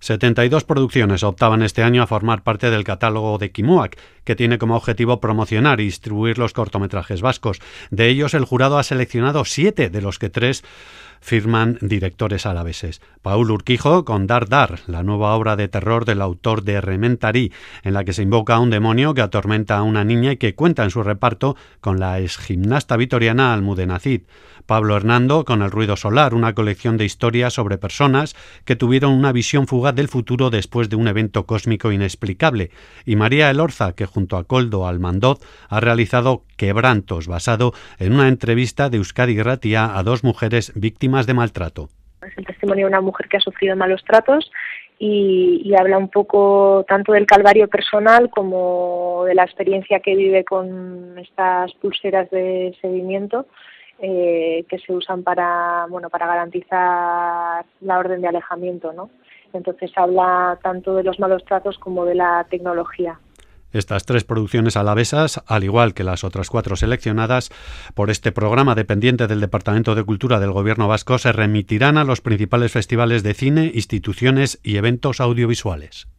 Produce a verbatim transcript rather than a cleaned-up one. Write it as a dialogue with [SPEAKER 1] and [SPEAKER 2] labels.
[SPEAKER 1] setenta y dos producciones optaban este año a formar parte del catálogo de Kimuac, que tiene como objetivo promocionar y distribuir los cortometrajes vascos. De ellos, el jurado ha seleccionado siete, de los que tres firman directores alaveses. Paul Urquijo con Dar Dar, la nueva obra de terror del autor de Rementari, en la que se invoca a un demonio que atormenta a una niña y que cuenta en su reparto con la exgimnasta vitoriana Almudena Cid. Pablo Hernando con El ruido solar, una colección de historias sobre personas que tuvieron una visión fugaz del futuro después de un evento cósmico inexplicable. Y María Elorza, que junto a Koldo Almandoz ha realizado Quebrantos, basado en una entrevista de Euskadi Irratia a dos mujeres víctimas de maltrato.
[SPEAKER 2] Es el testimonio de una mujer que ha sufrido malos tratos y, y habla un poco tanto del calvario personal como de la experiencia que vive con estas pulseras de seguimiento eh, que se usan para, bueno, para garantizar la orden de alejamiento, ¿no? Entonces habla tanto de los malos tratos como de la tecnología.
[SPEAKER 1] Estas tres producciones alavesas, al igual que las otras cuatro seleccionadas por este programa dependiente del Departamento de Cultura del Gobierno vasco, se remitirán a los principales festivales de cine, instituciones y eventos audiovisuales.